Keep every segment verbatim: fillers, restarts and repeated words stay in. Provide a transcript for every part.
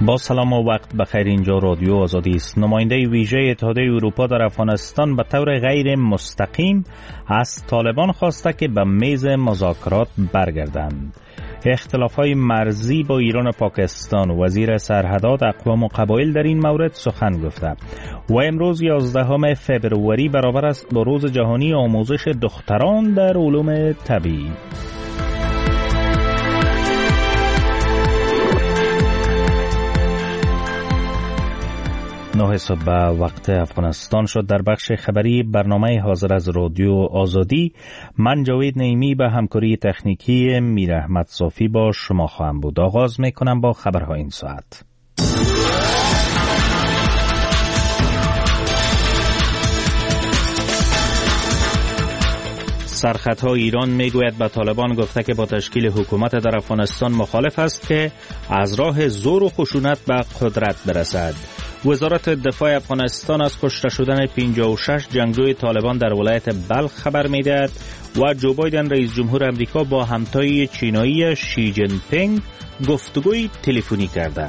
با سلام و وقت بخیر. اینجا رادیو آزادی است. نماینده ویژه اتحادیه اروپا در افغانستان به طور غیر مستقیم از طالبان خواسته که به میز مذاکرات برگردند. اختلاف‌های مرزی با ایران و پاکستان، وزیر سرحدات اقوام و قبایل در این مورد سخن گفته و امروز یازدهم فوریه برابر است با روز جهانی آموزش دختران در علوم طبیعی. نه صبح وقت افغانستان شد. در بخش خبری برنامه حاضر از رادیو آزادی من جاوید نعیمی به همکاری تکنیکی میر احمد صافی با شما خواهم بود. آغاز میکنم با خبرهای این ساعت. سرخطها ایران میگوید به طالبان گفته که با تشکیل حکومت در افغانستان مخالف است که از راه زور و خشونت به قدرت برسد. وزارت دفاع افغانستان از کشته شدن پنجاه و شش جنگجوی طالبان در ولایت بلخ خبر میدهد و جو بایدن رئیس جمهور امریکا با همتای چینایی شی جین پینگ گفتگوی تلفنی کرده.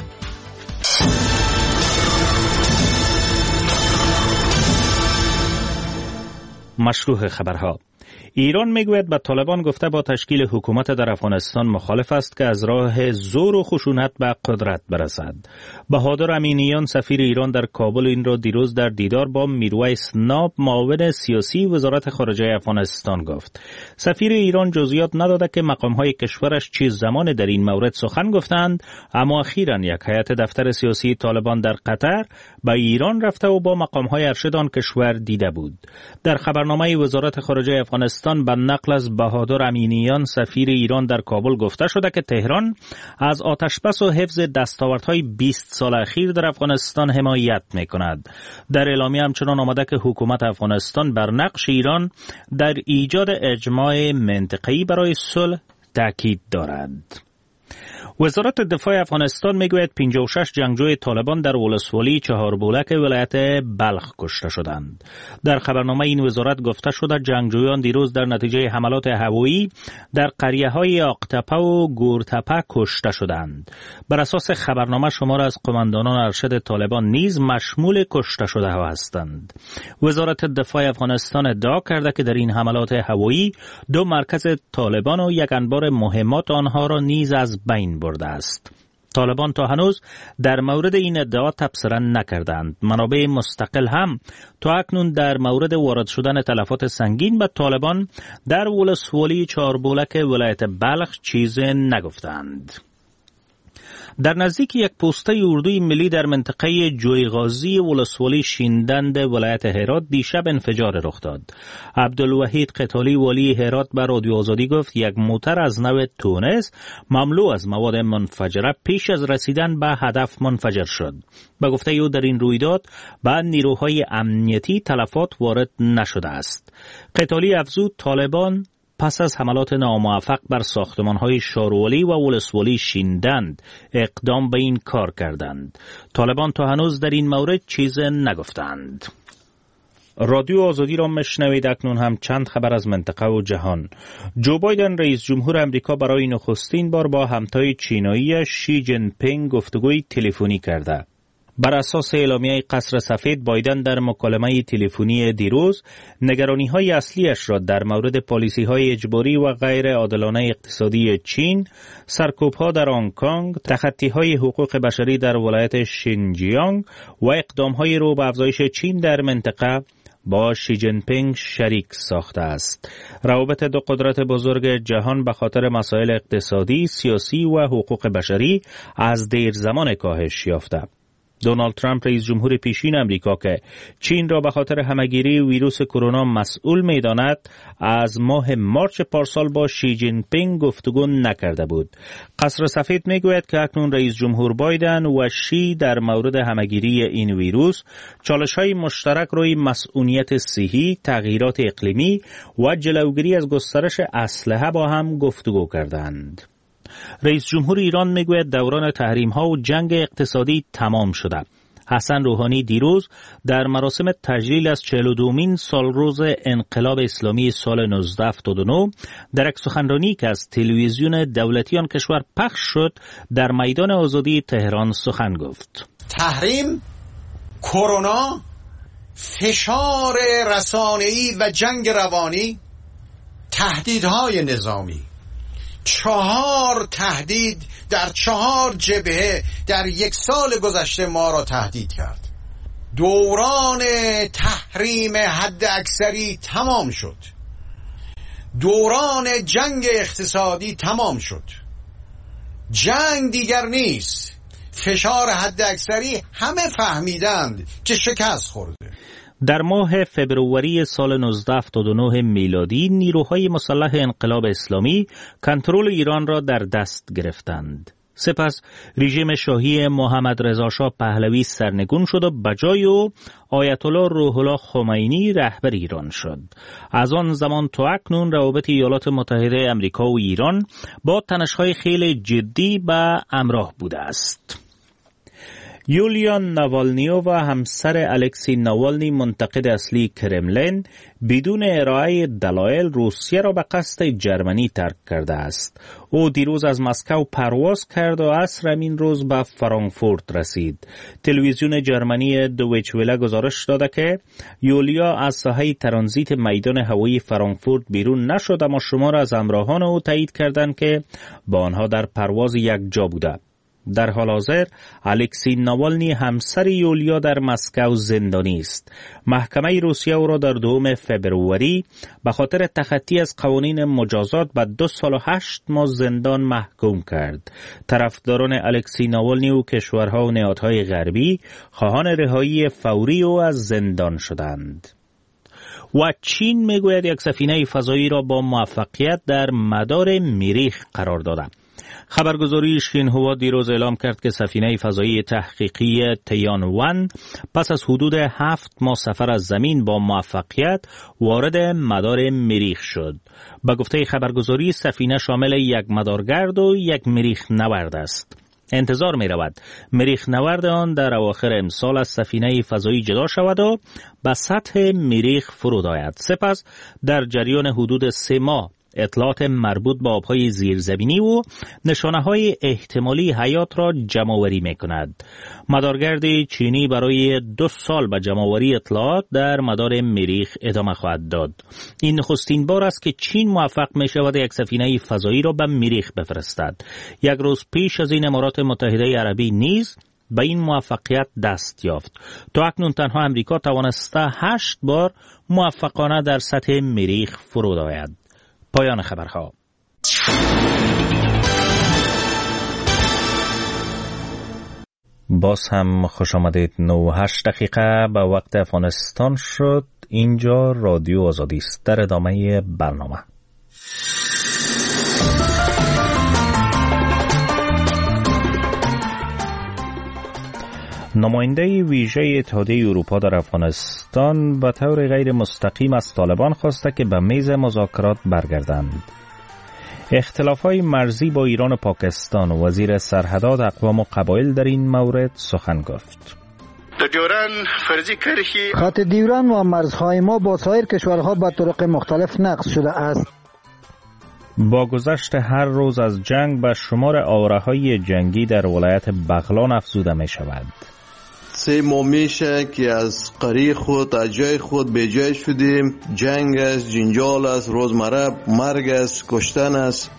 مشروع خبرها. ایران میگوید به طالبان گفته با تشکیل حکومت در افغانستان مخالف است که از راه زور و خشونت به قدرت برسد. بهادر امینیان سفیر ایران در کابل این را دیروز در دیدار با میرویس ناب معاون سیاسی وزارت خارجه افغانستان گفت. سفیر ایران جزئیات نداده که مقام‌های کشورش چه زمان در این مورد سخن گفتند، اما اخیراً یک هیئت دفتر سیاسی طالبان در قطر به ایران رفته و با مقام‌های ارشد آن کشور دیده بود. در خبرنامه وزارت خارجه افغانستان به نقل از بهادر امینیان سفیر ایران در کابل گفته شده که تهران از آتشبس و حفظ دستاوردهای بیست سال اخیر در افغانستان حمایت می‌کند. در اعلامیه همچنان آمده که حکومت افغانستان بر نقش ایران در ایجاد اجماع منطقه‌ای برای صلح تاکید دارد. وزارت دفاع افغانستان میگوید پنجاه و شش جنگجوی طالبان در ولسوالی چهاربولک ولایت بلخ کشته شدند. در خبرنامه این وزارت گفته شده جنگجویان دیروز در نتیجه حملات هوایی در قریه‌های آقتپه و گورتپه کشته شدند. بر اساس خبرنامه شمار از قماندانان ارشد طالبان نیز مشمول کشته شده ها هستند. وزارت دفاع افغانستان ادعا کرده که در این حملات هوایی دو مرکز طالبان و یک انبار مهمات آنها را نیز از بین برده است. طالبان تا هنوز در مورد این ادعا تبصره نکردند. منابع مستقل هم تا اکنون در مورد وارد شدن تلفات سنگین به طالبان در ولسوالی چهاربولک ولایت بلخ چیز نگفتند. در نزدیک یک پوسته اردوی ملی در منطقه جویغازی ولسوالی شیندند ولایت هرات دیشب انفجار رخ داد. عبدالوحید قتالی والی هرات به رادیو آزادی گفت یک موتر از نوع تونس مملو از مواد منفجره پیش از رسیدن به هدف منفجر شد. به گفته او در این رویداد به نیروهای امنیتی تلفات وارد نشده است. قتالی افزود طالبان پس از حملات ناموفق بر ساختمان‌های شاروالی و ولسوالی شیندند اقدام به این کار کردند. طالبان تا هنوز در این مورد چیز نگفتند. رادیو آزادی را مشنوید. اکنون هم چند خبر از منطقه و جهان. جو بایدن رئیس جمهور امریکا برای نخستین بار با همتای چینایی شی جین پینگ گفتگوی تلفنی کرده. بر اساس اعلامیه قصر سفید، بایدن در مکالمه تلفنی دیروز نگرانی‌های اصلیش را در مورد پالیسی‌های اجباری و غیر عادلانه اقتصادی چین، سرکوب‌ها در هنگ کنگ، تخطی‌های حقوق بشری در ولایت شینجیانگ و اقدام‌های رو به افزایش چین در منطقه با شی جین پینگ شریک ساخته است. روابط دو قدرت بزرگ جهان به خاطر مسائل اقتصادی، سیاسی و حقوق بشری از دیر زمان کاهش یافته. دونالد ترامپ رئیس جمهور پیشین امریکا که چین را به خاطر همه‌گیری ویروس کرونا مسئول می‌داند، از ماه مارچ پارسال با شی جین پینگ گفتگو نکرده بود. قصر سفید میگوید که اکنون رئیس جمهور بایدن و شی در مورد همه‌گیری این ویروس، چالش‌های مشترک روی مسئولیت صحی، تغییرات اقلیمی و جلوگیری از گسترش اسلحه با هم گفتگو کردند. رئیس جمهور ایران میگوید دوران تحریم ها و جنگ اقتصادی تمام شده. حسن روحانی دیروز در مراسم تجلیل از چهل و دومین سالروز انقلاب اسلامی سال نوزده هفتاد و نه در یک سخنرانی که از تلویزیون دولتی آن کشور پخش شد در میدان آزادی تهران سخن گفت. تحریم، کرونا، فشار رسانه‌ای و جنگ روانی، تهدیدهای نظامی، چهار تهدید در چهار جبهه در یک سال گذشته ما را تهدید کرد. دوران تحریم حد اکثری تمام شد. دوران جنگ اقتصادی تمام شد. جنگ دیگر نیست. فشار حد اکثری همه فهمیدند که شکست خورده. در ماه فبروری سال نوزده هفتاد و نه میلادی نیروهای مسلح انقلاب اسلامی کنترل ایران را در دست گرفتند. سپس رژیم شاهی محمد رضا شاه پهلوی سرنگون شد و بجای او آیت الله روح الله خمینی رهبر ایران شد. از آن زمان تا اکنون روابط ایالات متحده آمریکا و ایران با تنش‌های خیلی جدی به همراه بوده است. یولیا ناوالنی و همسر الکسی ناوالنی منتقد اصلی کرملین بدون ارائه دلایل روسیه را به قصد جرمنی ترک کرده است. او دیروز از مسکو پرواز کرد و عصر همین روز به فرانکفورت رسید. تلویزیون جرمنی دویچ وله گزارش داده که یولیا از ساحه ترانزیت میدان هوایی فرانکفورت بیرون نشد، اما شمار از همراهان او تایید کردند که با آنها در پرواز یک جا بوده. در حال حاضر الکسی ناوالنی همسر یولیا در مسکو زندانی است. محکمه روسیه او را در دوم فبروری به خاطر تخطی از قوانین مجازات به دو سال و هشت ماه زندان محکوم کرد. طرفداران الکسی ناوالنی و کشورها و نهادهای غربی خواهان رهایی فوری او از زندان شدند. و چین میگوید یک سفینه فضایی را با موفقیت در مدار مریخ قرار داده. خبرگزاری شینهوا دیروز اعلام کرد که سفینه فضایی تحقیقی تیانوان پس از حدود هفت ماه سفر از زمین با موفقیت وارد مدار مریخ شد. به گفته خبرگزاری سفینه شامل یک مدارگرد و یک مریخ نورد است. انتظار می رود مریخ نورد آن در اواخر امسال از سفینه فضایی جدا شود و به سطح مریخ فرود آید. سپس در جریان حدود سه ماه اطلاعات مربوط به آبهای زیرزمینی و نشانه‌های احتمالی حیات را جمع‌آوری می‌کند. مدارگرد چینی برای دو سال به جمع‌آوری اطلاعات در مدار مریخ ادامه خواهد داد. این نخستین بار است که چین موفق می‌شود یک سفینه فضایی را به مریخ بفرستد. یک روز پیش از این امارات متحده عربی نیز به این موفقیت دست یافت. تا اکنون تنها امریکا توانسته هشت بار موفقانه در سطح مریخ فرود آید. پایان خبرها. باز هم خوش آمدید. نه و هشت دقیقه به وقت افغانستان شد. اینجا رادیو آزادی است. در ادامه برنامه نماینده ویژه اتحادیه اروپا در افغانستان به طور غیر مستقیم از طالبان خواسته که به میز مذاکرات برگردند. اختلاف‌های مرزی با ایران و پاکستان، وزیر سرحدات اقوام و قبایل در این مورد سخن گفت. خط دیوران و مرزهای ما با سایر کشورها به طرق مختلف نقض شده است. با گذشت هر روز از جنگ به شمار آوره‌های جنگی در ولایت بغلان افزوده می شود. سه ماه میشه که از قری خود از جای خود به جای شدیم. جنگ است، جنجال است، روزمره مرگ است، کشتن است.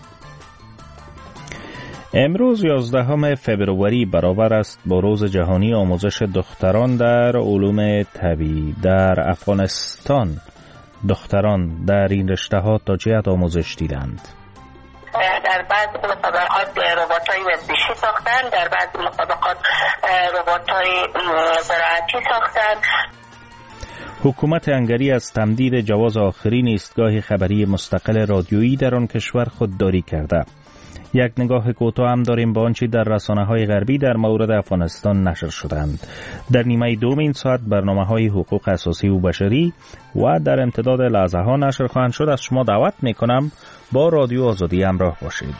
امروز یازدهم فبروری برابر است با روز جهانی آموزش دختران در علوم طبیعی. در افغانستان دختران در این رشته ها تا چه حد آموزش دیدند؟ در بعض مسابقات ربات‌های ورزشی ساختن، در بعض مسابقات ربات‌های زراعتی ساختن. حکومت هنگری از تمدید جواز آخرین ایستگاه خبری مستقل رادیویی در آن کشور خودداری کرده. یک نگاه کوتاه هم داریم به آنچه در رسانه‌های غربی در مورد افغانستان نشر شدند. در نیمه دوم این ساعت برنامه‌های حقوق اساسی و بشری و در امتداد لحظه ها نشر خواهند شد. از شما دعوت می‌کنم با رادیو آزادی همراه باشید.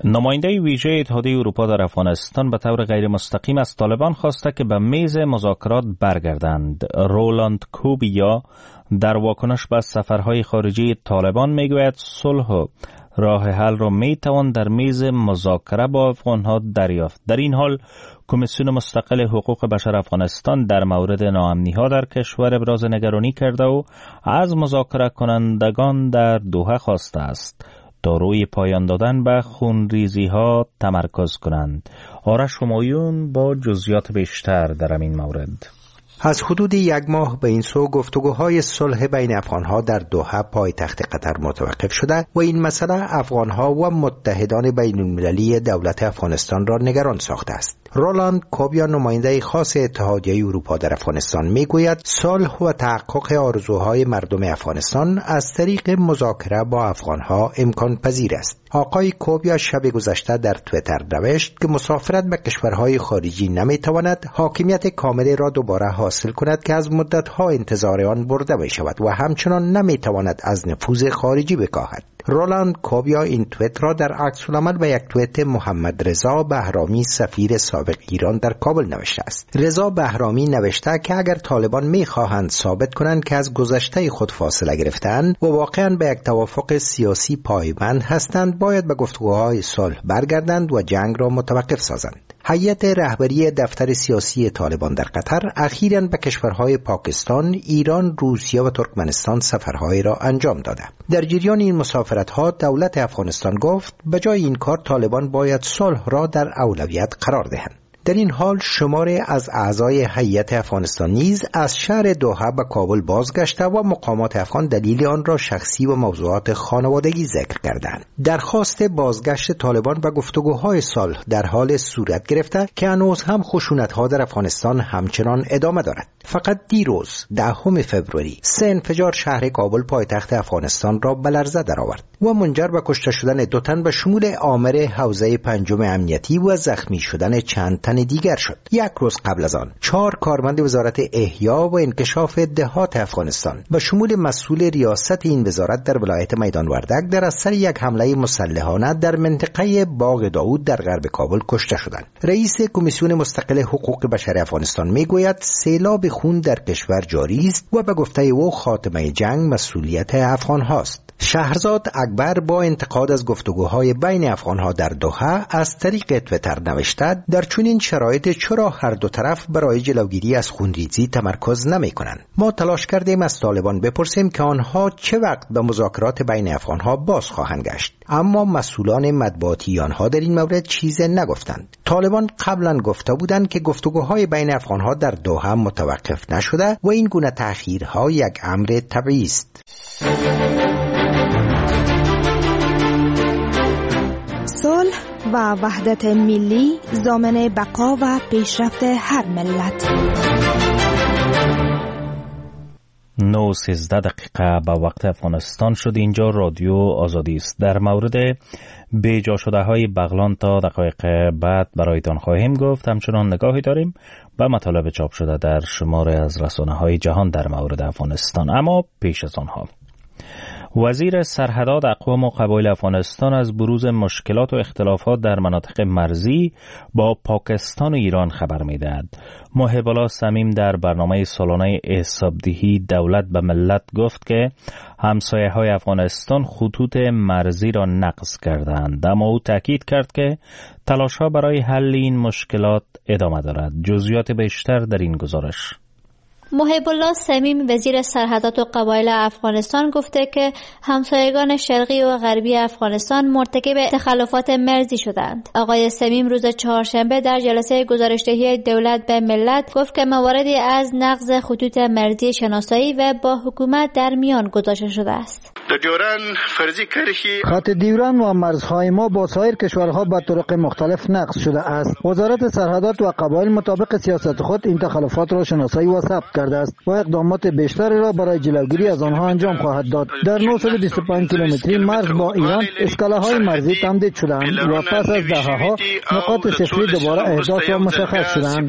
نماینده ویژه اتحادیه اروپا در افغانستان به طور غیر مستقیم از طالبان خواسته که به میز مذاکرات برگردند. رولاند کوبیا در واکنش به سفرهای خارجی طالبان میگوید صلح و راه حل را میتوان در میز مذاکره با افغانها دریافت. در این حال کمیسیون مستقل حقوق بشر افغانستان در مورد ناامنی‌ها در کشور ابراز نگرانی کرده و از مذاکره کنندگان در دوحه خواسته است تا روی پایان دادن به خونریزی‌ها تمرکز کنند. آرش همایون با جزئیات بیشتر در این مورد. از حدود یک ماه به این سو گفتگوهای صلح بین افغانها در دوحه پایتخت قطر متوقف شده و این مسئله افغانها و متحدان بین المللی دولت افغانستان را نگران ساخته است. رولاند کوبیا نماینده خاص اتحادیه اروپا در افغانستان میگوید صلح و تحقق آرزوهای مردم افغانستان از طریق مذاکره با افغانها امکان پذیر است. آقای کوبیا شب گذشته در توییتر نوشت که مسافرت به کشورهای خارجی نمیتواند حاکمیت کامل را دوباره حاصل کند که از مدت‌ها انتظار آن برده می شود و همچنان نمیتواند از نفوذ خارجی بکاهد. رولاند کوبیا این توییت را در عکس العمل به یک توییت محمد رضا بهرامی سفیر سابق ایران در کابل نوشته است. رضا بهرامی نوشته که اگر طالبان می‌خواهند ثابت کنند که از گذشته خود فاصله گرفتند و واقعاً به یک توافق سیاسی پایبند هستند، باید به گفتگوهای صلح برگردند و جنگ را متوقف سازند. هیئت رهبری دفتر سیاسی طالبان در قطر اخیراً به کشورهای پاکستان، ایران، روسیه و ترکمنستان سفرهای را انجام داده. در جریان این مسافرت‌ها دولت افغانستان گفت به جای این کار طالبان باید صلح را در اولویت قرار دهند. در این حال شماری از اعضای هیئت افغانستان نیز از شهر دوحه به کابل بازگشته و مقامات افغان دلیل آن را شخصی و موضوعات خانوادگی ذکر کردند. درخواست بازگشت طالبان به گفتگوهای صلح در حال صورت گرفته که هنوز هم خشونت‌ها در افغانستان همچنان ادامه دارد. فقط دیروز دهم فوریه سه انفجار شهر کابل پایتخت افغانستان را به لرزه درآورد و منجر به کشته شدن دو تن به شمول آمر حوزه پنجم امنیتی و زخمی شدن چند تن دیگر شد. یک روز قبل از آن چهار کارمند وزارت احیا و انکشاف دهات افغانستان به شمول مسئول ریاست این وزارت در ولایت میدان وردک در اثر یک حمله مسلحانه در منطقه باغ داود در غرب کابل کشته شدند. رئیس کمیسیون مستقل حقوق بشر افغانستان میگوید سیلاب خون در کشور جاری است و به گفته او خاتمه جنگ مسئولیت افغان هاست. شهرزاد اکبر با انتقاد از گفتگوهای بین افغانها در دوحه از طریق توییتر نوشته در چنین شرایط چرا هر دو طرف برای جلوگیری از خونریزی تمرکز نمی کنند؟ ما تلاش کردیم از طالبان بپرسیم که آنها چه وقت به مذاکرات بین افغانها باز خواهند گشت، اما مسئولان مطبوعاتی آنها در این مورد چیزی نگفتند. طالبان قبلا گفته بودند که گفتگوهای بین افغانها در دوحه متوقف نشده و این گونه تأخیرها یک امر طبیعی است. صلح و وحدت ملی ضامن بقا و پیشرفت هر ملت. نه سیزده دقیقه به وقت افغانستان شد. اینجا رادیو آزادی است. در مورد بیجا شده های بغلان تا دقایق بعد برایتان خواهیم گفت. همچنان نگاهی داریم به مطالب چاپ شده در شماره از رسانه های جهان در مورد افغانستان. اما پیش از آنها وزیر سرحدات اقوام و قبایل افغانستان از بروز مشکلات و اختلافات در مناطق مرزی با پاکستان و ایران خبر می‌دهد. محب الله صمیم در برنامه سالانه حسابدهی دولت به ملت گفت که همسایه‌های افغانستان خطوط مرزی را نقض کردند، اما او تاکید کرد که تلاش‌ها برای حل این مشکلات ادامه دارد. جزئیات بیشتر در این گزارش. محب الله صمیم وزیر سرحدات و قبایل افغانستان گفته که همسایگان شرقی و غربی افغانستان مرتکب تخلفات مرزی شدند. آقای صمیم روز چهارشنبه در جلسه گزارشدهی دولت به ملت گفت که مواردی از نقض خطوط مرزی شناسایی و با حکومت در میان گذاشته شده است. خط دیوران و مرزهای ما با سایر کشورها به طرق مختلف نقض شده است. وزارت سرحدات و قبایل مطابق سیاست خود این تخلفات را شناسایی و ثبت کرده است و اقدامات بیشتری را برای جلوگیری از آنها انجام خواهد داد. در نهصد و بیست و پنج کیلومتری مرز با ایران اسکاله‌های مرزی تمدید شدند و پس از دهه‌ها نقاط صفری دوباره احداث و مشخص شدند.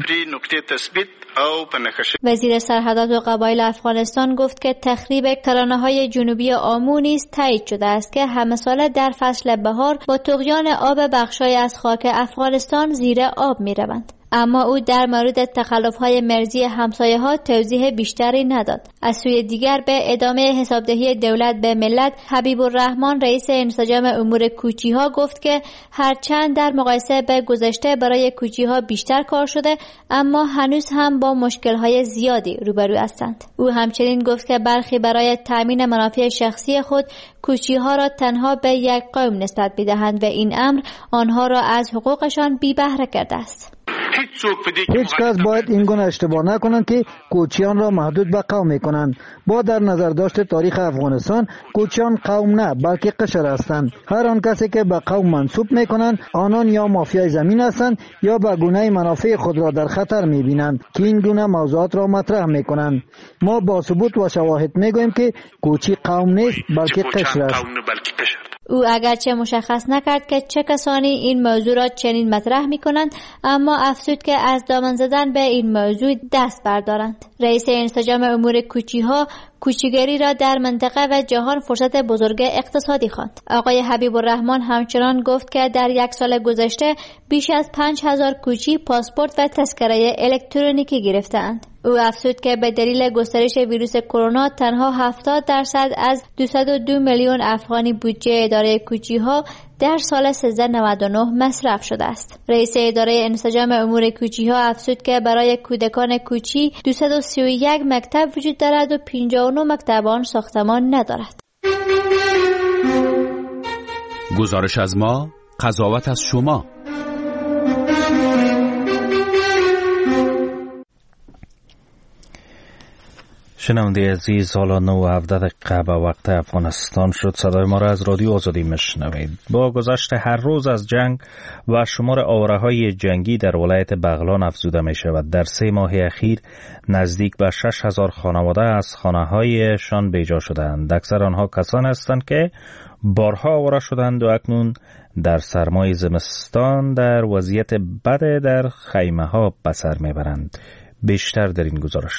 وزیر سرحدات و قبایل افغانستان گفت که تخریب کرانه‌های جنوبی آمو نیز تایید شده است که همه ساله در فصل بهار با طغیان آب بخشای از خاک افغانستان زیر آب می‌روند. اما او در مورد تخلف‌های مرزی همسایه‌ها توضیح بیشتری نداد. از سوی دیگر به ادامه حسابدهی دولت به ملت، حبیب الرحمن رئیس انسجام امور کوچی‌ها گفت که هرچند در مقایسه به گذشته برای کوچی‌ها بیشتر کار شده، اما هنوز هم با مشکل‌های زیادی روبرو هستند. او همچنین گفت که برخی برای تامین منافع شخصی خود کوچی‌ها را تنها به یک قوم نسبت می‌دهند و این امر آنها را از حقوقشان بی بهره کرده است. هیچ کس باید این گونه اشتباه نکنند که کوچیان را محدود به قوم میکنند. با در نظر داشت تاریخ افغانستان، کوچیان قوم نه بلکه قشر هستند. هر آن کسی که به قوم منسوب میکنند آنان یا مافیای زمین هستند یا به گونه منافع خود را در خطر میبینند که این گونه موضوعات را مطرح میکنند. ما با ثبوت و شواهد میگوییم که کوچی قوم نیست بلکه قشر است. او اگرچه مشخص نکرد که چه کسانی این موضوع را چنین مطرح می کنند، اما افزود که از دامن زدن به این موضوع دست بردارند. رئیس انسجام امور کوچی ها کوچیگری را در منطقه و جهان فرصت بزرگ اقتصادی خواند. آقای حبیب الرحمن همچنان گفت که در یک سال گذشته بیش از پنج هزار کوچی پاسپورت و تذکره الکترونیکی گرفتند. او افزود که به دلیل گسترش ویروس کرونا تنها هفتاد درصد از دویست و دو میلیون افغانی بودجه اداره کوچی ها در سال سیزده نود و نه مصرف شده است. رئیس اداره انسجام امور کوچی ها افزود که برای کودکان کوچی دویست و سی و یک مکتب وجود دارد و پنجاه و نه مکتب آن ساختمان ندارد. گزارش از ما، قضاوت از شما. شنونده عزیز، حالا نه و هفده دقیقه به وقت افغانستان شد. صدای ما را از رادیو آزادی میشنوید. با گذشت هر روز از جنگ و شمار آوره‌های جنگی در ولایت بغلان افزوده می شود. در سه ماه اخیر نزدیک به شش هزار خانواده از خانه‌هایشان بیجا شدند. اکثر آنها کسان هستند که بارها آواره شدند و اکنون در سرمای زمستان در وضعیت بد در خیمه‌ها به سر میبرند. بیشتر در این گزارش.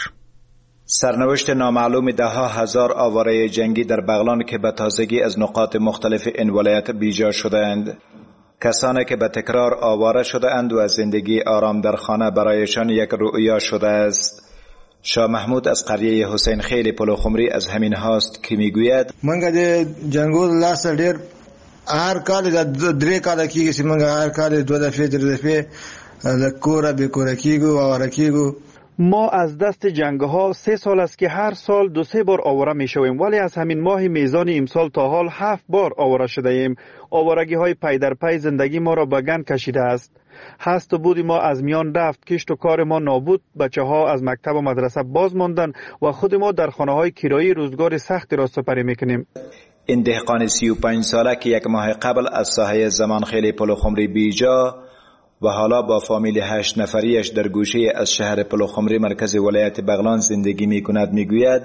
سرنوشت نامعلوم ده ها هزار آواره جنگی در بغلان که به تازگی از نقاط مختلف این ولایت بیجا شدند. کسانی که به تکرار آواره شدند و از زندگی آرام در خانه برایشان یک رؤیا شده است. شاه محمود از قریه حسین خیل پلوخمری از همین هاست که میگوید: منګه د جنگول لاس ډیر هر کال د درې کال کېږي چې منګه هر کال دوه دفعې درې دفعې د کوره به کوره کېږو او آواره کېږو. ما از دست جنگ ها سه سال است که هر سال دو سه بار آواره می شویم، ولی از همین ماه میزان امسال تا حال هفت بار آواره شده ایم. آوارگی های پی در پی زندگی ما را به گند کشیده است. هست و بود ما از میان رفت، کشت و کار ما نابود، بچه ها از مکتب و مدرسه باز ماندن و خود ما در خانه های کرایی روزگار سختی را سپری میکنیم. این دهقان سی و پنج ساله که یک ماه قبل از ساحه زمانخیل پلوخمری بیجا و حالا با فامیل هشت نفریش در گوشه از شهر پلوخمری مرکز ولایت بغلان زندگی می کند، می گوید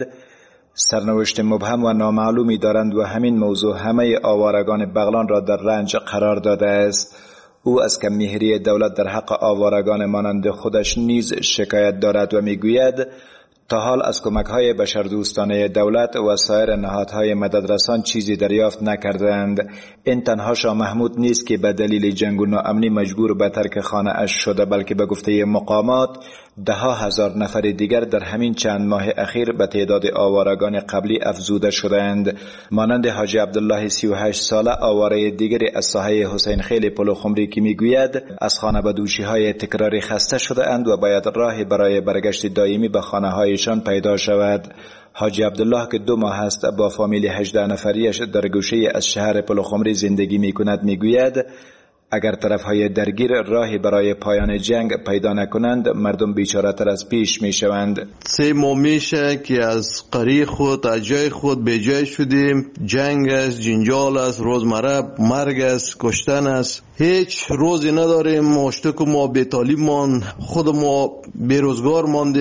سرنوشت مبهم و نامعلومی دارند و همین موضوع همه آوارگان بغلان را در رنج قرار داده است. او از کم‌مهری دولت در حق آوارگان مانند خودش نیز شکایت دارد و می گوید تا حال از کمک‌های بشردوستانه دولت و سایر نهادهای مددرسان چیزی دریافت نکردند. این تنها شاه محمود نیست که به دلیل جنگ و ناامنی مجبور به ترک خانه اش شده، بلکه به گفته مقامات ده ها هزار نفر دیگر در همین چند ماه اخیر به تعداد آوارگان قبلی افزوده شدند. مانند حاجی عبدالله سی و هشت ساله آواره دیگری از ساحه حسین خیل پلوخمری که میگوید از خانه به دوشی های تکراری خسته شده اند و باید راه برای برگشت دائمی به خانه هایشان پیدا شود. حاجی عبدالله که دو ماه است با فامیل هجده نفریش در گوشه از شهر پلوخمری زندگی می کند، می گوید اگر طرفهای درگیر راهی برای پایان جنگ پیدا نکنند مردم بیچاره تر از پیش می شوند. سه ماه میشه که از قریه خود از جای خود به جای شدیم. جنگ است، جنجال است، روزمره مرگ است، کشتن است. هیچ روزی نداریم. مشتک ما بی‌تعلیم ماند، خود ما بیروزگار ماندیم.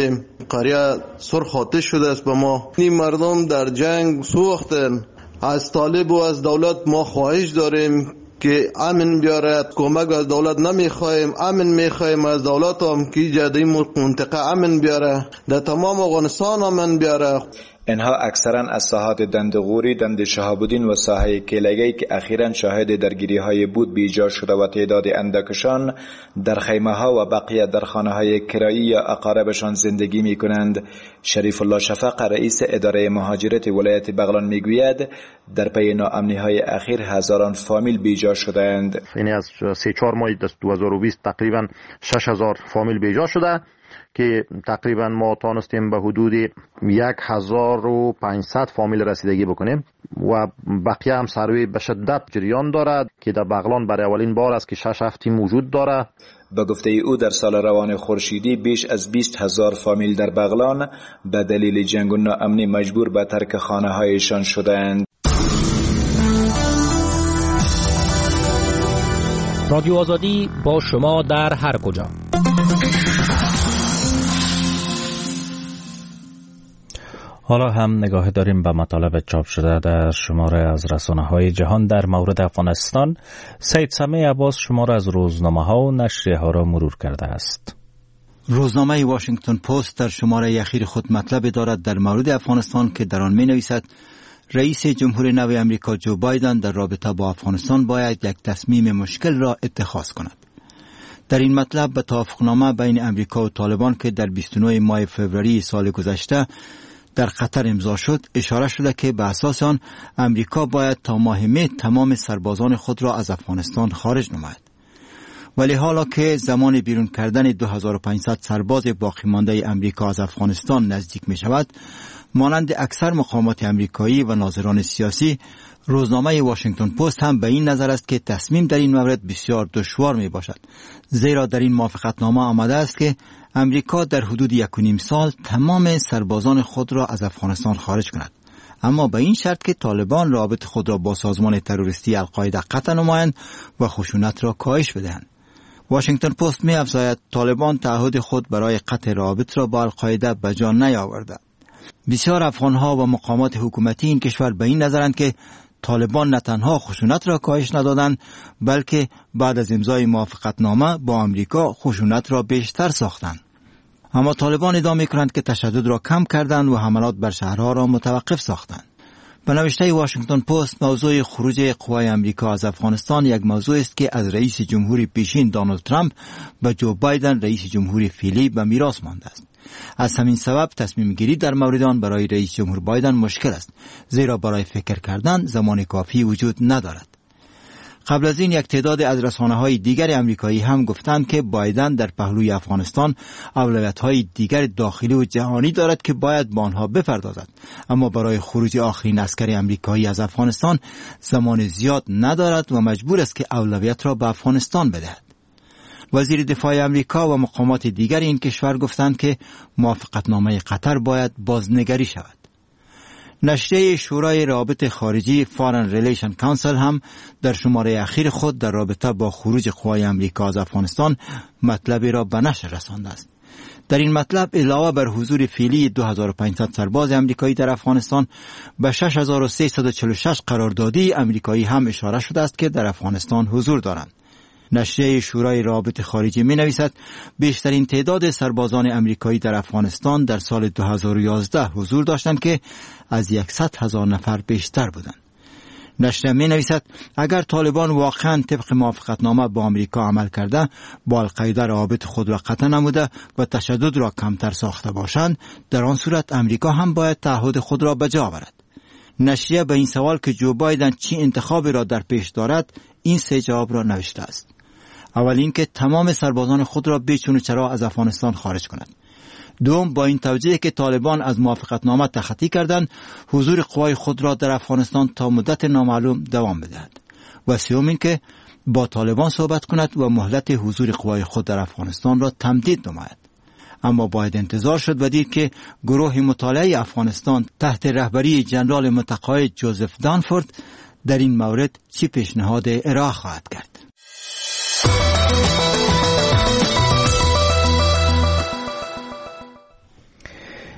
قریه سرخ آتش شده است به ما. این مردم در جنگ سوختن. از طالب و از دولت ما خواهش داریم که امن بیاره. کمک از دولت نمیخوایم، امن میخوایم از دولت هم که جدی منطقه امن بیاره، در تمام افغانستان امن بیاره. اینها اکثرا از ساحات دندغوری، دند شهابالدین و ساحه کیلگی که اخیراً شاهد درگیری های بود بیجا شده و تعداد اندکشان در خیمه ها و بقیه در خانه های کرایی یا اقاربشان زندگی می کنند. شریف الله شفق رئیس اداره مهاجرت ولایت بغلان می گوید در پی ناامنی های اخیر هزاران فامیل بیجا شدند. یعنی از سه چهار ماه دو هزار و بیست تقریبا شش هزار فامیل بیجا شده که تقریبا ما تانستیم به حدود یک هزار و پانصد فامیل رسیدگی بکنیم و بقیه هم سروی به شدت جریان دارد که در بغلان برای اولین بار است که شش هفته موجود دارد. به گفته او در سال روان خورشیدی بیش از بیست هزار فامیل در بغلان به دلیل جنگ و ناامنی مجبور به ترک خانه هایشان شدند. رادیو آزادی با شما در هر کجا. حالا هم نگاه داریم به مطالب چاپ شده در شماره از رسانه‌های جهان در مورد افغانستان. سید سمیع عباس شماره از روزنامه‌ها و نشریه‌ها را مرور کرده است. روزنامه واشنگتن پست در شماره اخیر خود مطلب دارد در مورد افغانستان که در آن می‌نویسد رئیس جمهور نو امریکا جو بایدن در رابطه با افغانستان باید یک تصمیم مشکل را اتخاذ کند. در این مطلب به توافقنامه بین امریکا و طالبان که در بیست و نه ماه فوریه سال گذشته در قطر امضا شد اشاره شده که به اساس آن امریکا باید تا ماه می تمام سربازان خود را از افغانستان خارج نماید. ولی حالا که زمان بیرون کردن دو هزار و پانصد سرباز باقی مانده امریکا از افغانستان نزدیک می شود، مانند اکثر مقامات امریکایی و ناظران سیاسی، روزنامه واشنگتن پست هم به این نظر است که تصمیم در این مورد بسیار دشوار می باشد، زیرا در این موافقتنامه آمده است که امریکا در حدود یک و نیم سال تمام سربازان خود را از افغانستان خارج کند، اما به این شرط که طالبان رابط خود را با سازمان تروریستی القاعده قطع نمایند و خشونت را کاهش بدهند. واشنگتن پست می افزاید طالبان تعهد خود برای قطع رابط را با القاعده به جا نیاورده. بسیار افغانها و مقامات حکومتی این کشور به این نظرند که طالبان نه تنها خشونت را کاهش ندادند، بلکه بعد از امضای موافقتنامه با امریکا خشونت را بیشتر ساختند. اما طالبان ادعا می‌کنند که تشدد را کم کردند و حملات بر شهرها را متوقف ساختند. به نوشته واشنگتن پست، موضوع خروج قوای امریکا از افغانستان یک موضوع است که از رئیس جمهوری پیشین دونالد ترامپ به جو بایدن رئیس جمهوری فعلی به میراث مانده است. از همین سبب تصمیم گیری در مورد آن برای رئیس جمهور بایدن مشکل است، زیرا برای فکر کردن زمان کافی وجود ندارد. قبل از این یک تعداد از رسانه‌های دیگر آمریکایی هم گفتند که بایدن در پهلوی افغانستان اولویت‌های دیگر داخلی و جهانی دارد که باید با آنها بپردازد، اما برای خروج آخرین عسکر آمریکایی از افغانستان زمان زیاد ندارد و مجبور است که اولویت را به افغانستان بدهد. وزیر دفاع آمریکا و مقامات دیگر این کشور گفتند که موافقتنامه قطر باید بازنگری شود. نشریه شورای روابط خارجی Foreign Relations Council هم در شماره اخیر خود در رابطه با خروج قوای امریکا از افغانستان مطلبی را به نشر رسانده است. در این مطلب علاوه بر حضور فعلی دو هزار و پانصد سرباز امریکایی در افغانستان، به شش هزار و سیصد و چهل و شش قراردادی امریکایی هم اشاره شده است که در افغانستان حضور دارند. نشریه شورای روابط خارجی می نویسد بیشترین تعداد سربازان امریکایی در افغانستان در سال دو هزار و یازده حضور داشتند که از صد هزار نفر بیشتر بودند. نشریه می نویسد اگر طالبان واقعا طبق موافقتنامه با آمریکا عمل کرده، با القاعده روابط خود را قطع نموده و تشدد را کمتر ساخته باشند، در آن صورت امریکا هم باید تعهد خود را به جا آورد. نشریه به این سوال که جو بایدن چه انتخابی را در پیش دارد این سه جواب را نوشته است. اول اینکه تمام سربازان خود را بی چون و چرا از افغانستان خارج کند. دوم، با این توجیه که طالبان از موافقتنامه تخطی کردند، حضور قوای خود را در افغانستان تا مدت نامعلوم دوام بدهد. و سوم اینکه با طالبان صحبت کند و مهلت حضور قوای خود در افغانستان را تمدید نماید. اما باید انتظار شد و دید که گروه مطالعه افغانستان تحت رهبری جنرال متقاعد جوزف دانفورد در این مورد چه پیشنهاد ارائه خواهد کرد.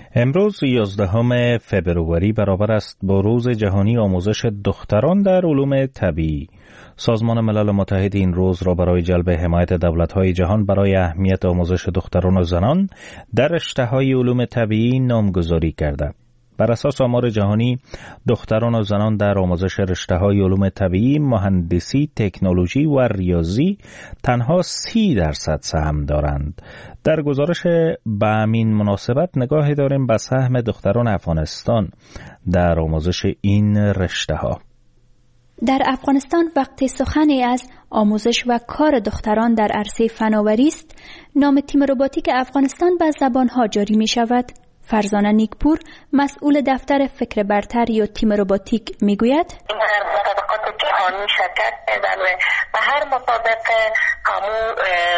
امروز یازدهم فبروری برابر است با روز جهانی آموزش دختران در علوم طبیعی. سازمان ملل متحد این روز را برای جلب حمایت دولت‌های جهان برای اهمیت آموزش دختران و زنان در رشته‌های علوم طبیعی نامگذاری کرده. بر اساس آمار جهانی، دختران و زنان در آموزش رشته‌های علوم طبیعی، مهندسی، تکنولوژی و ریاضی تنها سی درصد سهم دارند. در گزارش به همین مناسبت نگاهی داریم به سهم دختران افغانستان در آموزش این رشته‌ها. در افغانستان وقتی سخنی از آموزش و کار دختران در عرصه فناوری است، نام تیم روباتیک افغانستان به زبانها جاری می شود. فرزانه نیکپور، مسئول دفتر فکر برتر یا تیم روباتیک، میگوید این هر مسابقات جهانی شرکت کردن و هر مسابقه همون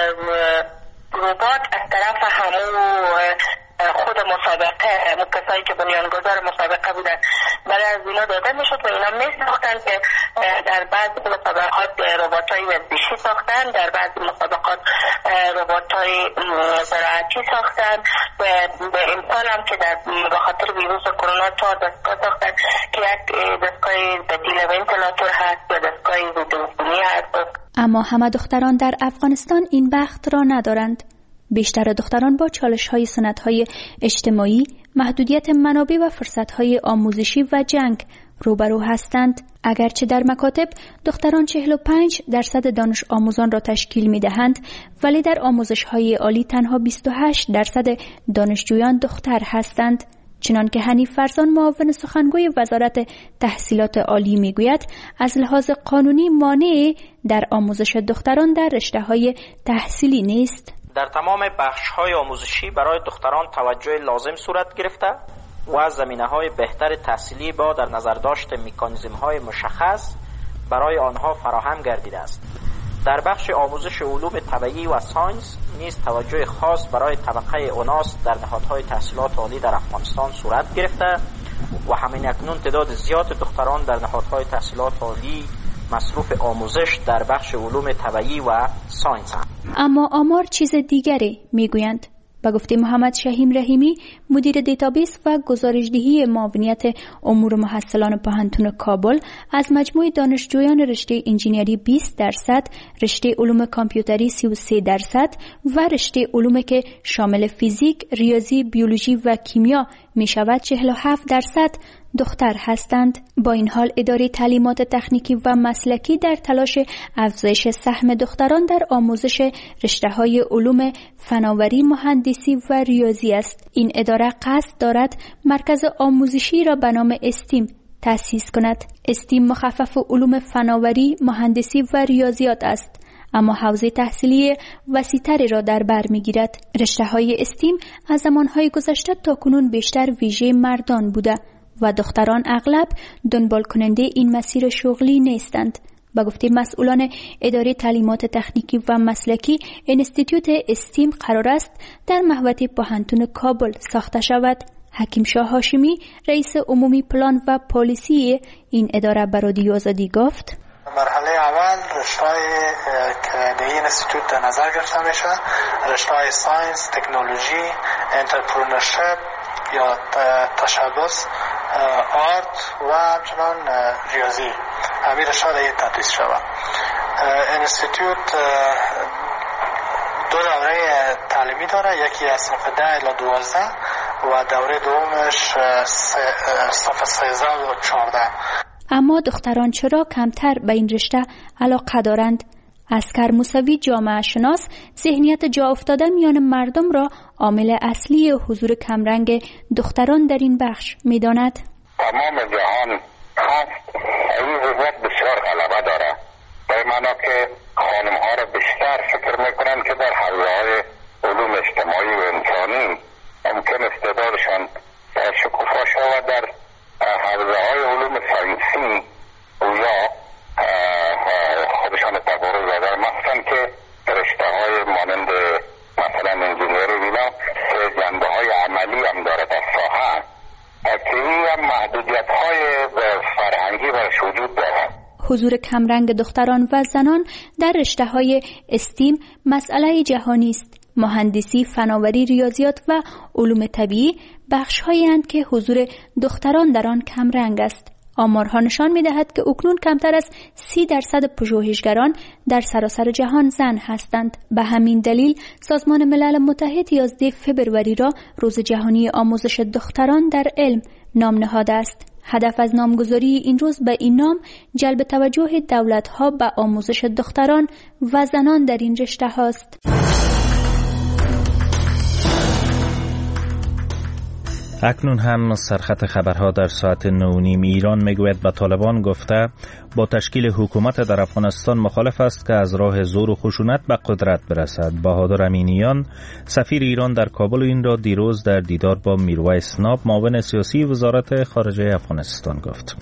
ربات از طرف همون خود مسابقه همون کسایی که بنیانگذار مسابقه بودن برای از اینا داده میشد و اینا میساختن که در بعض مسابقات رباتای ورزشی ساختن، در بعض مسابقات رباتای زراعتی ساختن و به امسال هم که در به خاطر ویروس کرونا چهار دستگاه ساختن که یک دستگاه بدیل ونتیلاتور هست و دستگاه ضدعفونی هست. اما همه دختران در افغانستان این بخت را ندارند. بیشتر دختران با چالش‌های سنت‌های اجتماعی، محدودیت منابع و فرصت‌های آموزشی و جنگ روبرو هستند. اگرچه در مکاتب دختران چهل و پنج درصد دانش آموزان را تشکیل می‌دهند، ولی در آموزش‌های عالی تنها بیست و هشت درصد دانشجویان دختر هستند. چنانکه حنیف فرزان، معاون سخنگوی وزارت تحصیلات عالی، میگوید از لحاظ قانونی مانع در آموزش دختران در رشته‌های تحصیلی نیست. در تمام بخش‌های آموزشی برای دختران توجه لازم صورت گرفته و زمینه‌های بهتر تحصیلی با در نظر داشت مکانیزم‌های مشخص برای آنها فراهم گردیده است. در بخش آموزش علوم طبیعی و ساینس نیز توجه خاص برای طبقه اوناس در نهادهای تحصیلات عالی در افغانستان صورت گرفته و همین اکنون تعداد زیاد دختران در نهادهای تحصیلات عالی مصروف آموزش در بخش علوم طبیعی و ساینس هم. اما آمار چیز دیگری میگویند. به گفته محمد شهیم رحیمی، مدیر دیتابیس و گزارشدهی معاونیت امور محصلان پوهنتون کابل، از مجموع دانشجویان رشته انجینری بیست درصد، رشته علوم کامپیوتری سی و سه درصد و رشته علوم که شامل فیزیک، ریاضی، بیولوژی و کیمیا می شود چهل و هفت درصد دختر هستند. با این حال اداره تعلیمات تکنیکی و مسلکی در تلاش افزایش سهم دختران در آموزش رشته‌های علوم فناوری، مهندسی و ریاضی است. این اداره قصد دارد مرکز آموزشی را به نام استیم تأسیس کند. استیم مخفف علوم فناوری، مهندسی و ریاضیات است، اما حوزه تحصیلی وسیع‌تری را در بر می‌گیرد. رشته‌های استیم از زمان‌های گذشته تا کنون بیشتر ویژه مردان بوده و دختران اغلب دنبال کننده این مسیر شغلی نیستند. با گفته مسئولان اداره تعلیمات تکنیکی و مسلکی، انستیتوت استیم قرار است در محوطه پوهنتون کابل ساخته شود. حکیم شاه هاشمی، رئیس عمومی پلان و پالیسی این اداره، به رادیو آزادی گفت: مرحله اول رشته‌های که در این انستیتوت در نظر گرفته میشه، رشته‌های ساینس، تکنولوژی، انترپرنورشیپ یا تشبث، آرت و همچنان ریاضی. همین رشته در تدریس شود. انستیتوت دو دوره تعلیمی داره، یکی از صف ده الی دوازده و دوره دومش صف سیزده و چهارده. اما دختران چرا کمتر به این رشته علاقه دارند؟ اسکر موسوی، جامعه شناس، ذهنیت جا افتاده میان مردم را عامل اصلی حضور کمرنگ دختران در این بخش می‌داند. تمام جهان هست این وضعیت بسیار غلبه داره، به معنی که خانم‌ها را بیشتر فکر میکنن که در حوزه‌های علوم اجتماعی و انسانی ممکن استعدادشان شکوفا شود. در حوزه‌های علوم ساینسی یا خودشان تبارز دادن، مثلا که رشته‌های مانند مثلا انجینیری اینا جنبه‌های عملی هم داره در ساحه، که این هم محدودیت‌های فرهنگی برش وجود داره. حضور کمرنگ دختران و زنان در رشته‌های استیم مسئله جهانی است. مهندسی، فناوری، ریاضیات و علوم طبیعی بخش‌هایی هستند که حضور دختران در آن کم رنگ است. آمارها نشان می‌دهد که اکنون کمتر از سی درصد پژوهشگران در سراسر جهان زن هستند. به همین دلیل سازمان ملل متحد یازده فوریه را روز جهانی آموزش دختران در علم نام نهاده است. هدف از نامگذاری این روز به این نام جلب توجه دولت‌ها به آموزش دختران و زنان در این رشته هاست. اکنون هم سرخط خبرها در ساعت نه و نیم. ایران میگوید به طالبان گفته با تشکیل حکومت در افغانستان مخالف است که از راه زور و خشونت به قدرت برسد. بهادر امینیان سفیر ایران در کابل این را دیروز در دیدار با میرویس ناب معاون سیاسی وزارت خارجه افغانستان گفت.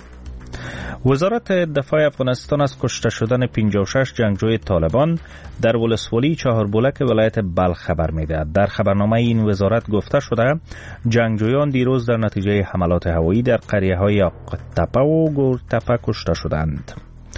وزارت دفاع افغانستان از کشته شدن پنجاه و شش جنگجوی طالبان در ولسوالی چهاربولک ولایت بلخ خبر می‌دهد. در خبرنامه این وزارت گفته شده جنگجویان دیروز در نتیجه حملات هوایی در قریه‌های آق‌تپه و گورتپه کشته شدند.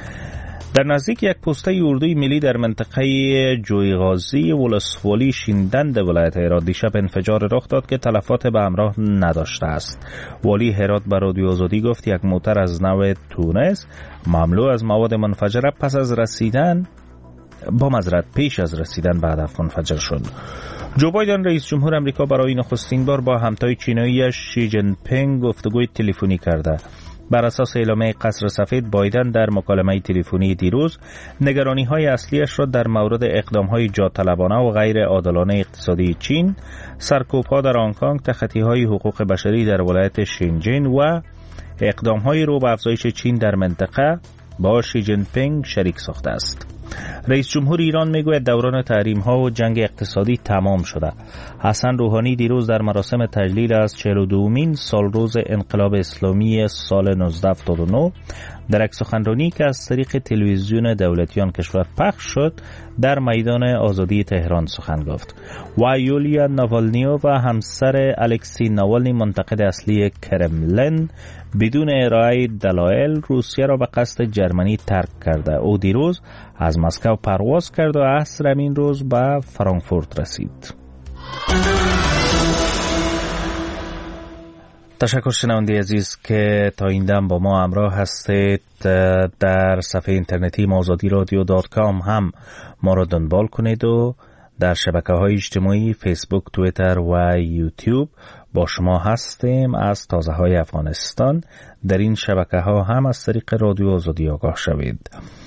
در نزدیک یک پوسته اردوی ملی در منطقه جویغازی ولسوالی شیندند ولایت هرات دیشب انفجار رخ داد که تلفات به همراه نداشته است. والی هرات به رادیو آزادی گفت یک موتر از نوع تونس مملو از مواد منفجره پس از رسیدن با معذرت پیش از رسیدن به هدف منفجر شد. جو بایدن رئیس جمهور آمریکا برای نخستین بار با همتای چینی شی جین پینگ گفتگوی تلفنی کرده. بر اساس اعلامیه قصر سفید، بایدن در مکالمه تلفنی دیروز نگرانی‌های اصلیش را در مورد اقدام‌های جاطلبانه و غیر عادلانه اقتصادی چین، سرکوب‌ها در هنگ کنگ، تخطی‌های حقوق بشری در ولایت شینجین و اقدام‌های رو به افزایش چین در منطقه با شی جین پینگ شریک ساخته است. رئیس جمهور ایران میگوید دوران تحریم‌ها و جنگ اقتصادی تمام شده. حسن روحانی دیروز در مراسم تجلیل از چهل و دومین سالروز انقلاب اسلامی سال نوزده هفتاد و نه در یک سخنرانی که از طریق تلویزیون دولتیان کشور پخش شد در میدان آزادی تهران سخن گفت. و یولیا ناوالنی و همسر الکسی ناوالنی منتقد اصلی کرملین بدون ارائه دلایل روسیه را به قصد جرمنی ترک کرده. او دیروز از مسکو پرواز کرد و عصر همین روز به فرانکفورت رسید. تشکر شنونده عزیز که تا این دم با ما همراه هستید. در صفحه اینترنتی آزادی رادیو دات کام هم ما را دنبال کنید و در شبکه‌های اجتماعی فیسبوک، توییتر و یوتیوب با شما هستیم. از تازه های افغانستان در این شبکه‌ها هم از طریق رادیو آزادی آگاه شوید.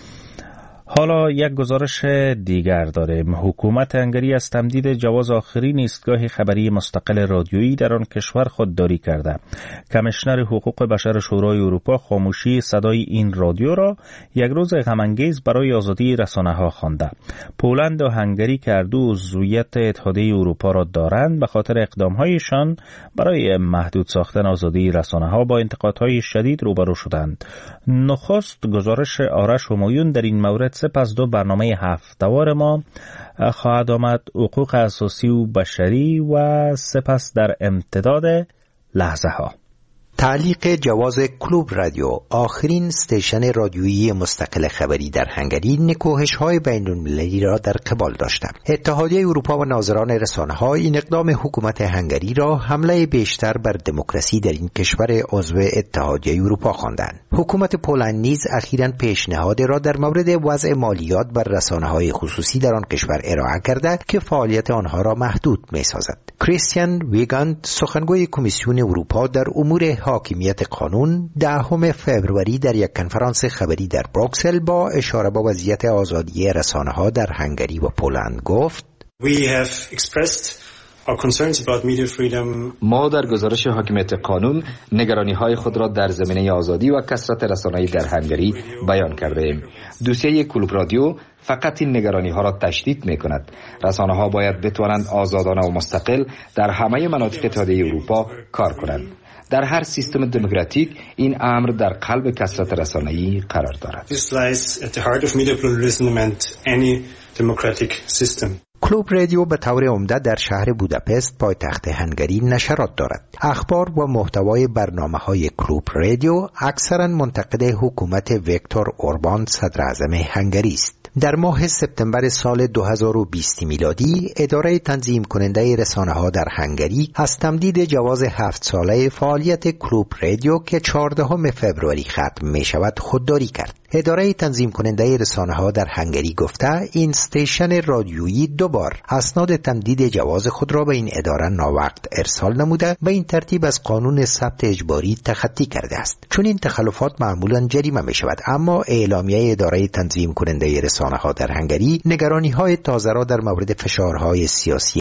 حالا یک گزارش دیگر داریم. حکومت هنگری از تمدید جواز آخرین ایستگاه خبری مستقل رادیویی در آن کشور خودداری کرده. کمیشنر حقوق بشر شورای اروپا خاموشی صدای این رادیو را یک روز غم‌انگیز برای آزادی رسانه‌ها خوانده. پولند و هنگری که هر دو عضویت اتحادیه اروپا را دارند به خاطر اقدام‌هایشان برای محدود ساختن آزادی رسانه‌ها با انتقادهای شدید روبرو شدند. نخست گزارش آرش همایون در این مورد سپس دو برنامه هفته‌وار ما خواهد آمد، حقوق اساسی و بشری و سپس در امتداد لحظه ها. تعلیق جواز کلوب رادیو، آخرین استیشن رادیویی مستقل خبری در هنگری، نکوهش‌های بین‌المللی را در قبال داشت. اتحادیه اروپا و ناظران رسانه‌ها این اقدام حکومت هنگری را حمله بیشتر بر دموکراسی در این کشور عضو اتحادیه اروپا خواندند. حکومت پولند نیز اخیراً پیشنهاد را در مورد وضع مالیات بر رسانه‌های خصوصی در آن کشور ارائه کرده که فعالیت آنها را محدود می‌سازد. کریستیان ویگاند، سخنگوی کمیسیون اروپا در امور حاکمیت قانون، دهم فوریه در یک کنفرانس خبری در بروکسل با اشاره به وضعیت آزادی رسانه‌ها در هنگری و پولند گفت: We have expressed our concerns about media freedom. ما در گزارش حاکمیت قانون نگرانی‌های خود را در زمینه آزادی و کثرت رسانه‌ای در هنگری بیان کرده ایم. دوسیه کلوب رادیو فقط این نگرانی‌ها را تشدید می‌کند. رسانه‌ها باید بتوانند آزادانه و مستقل در همه مناطق اتحادیه اروپا کار کنند. در هر سیستم دموکراتیک این امر در قلب کثرت رسانه‌ای قرار دارد. This lies at the heart of media pluralism and any democratic system. کلوب رادیو به طور عمده در شهر بوداپست پایتخت هنگری نشرات دارد. اخبار و محتوای برنامه‌های کلوب رادیو اکثراً منتقد حکومت ویکتور اوربان صدر اعظم هنگری است. در ماه سپتامبر سال دو هزار و بیست میلادی اداره تنظیم کننده رسانه ها در هنگری از تمدید جواز هفت ساله فعالیت کلوب رادیو که چهاردهم فوریه ختم می شود خودداری کرد. اداره تنظیم کننده رسانه ها در هنگری گفته این استیشن رادیویی دو بار اسناد تمدید جواز خود را به این اداره ناوقت ارسال نموده و این ترتیب از قانون ثبت اجباری تخطی کرده است. چون این تخلفات معمولا جریمه می شود، اما اعلامیه اداره تنظیم کننده رسانه ها در هنگری نگرانی های تازه را در مورد فشارهای سیاسی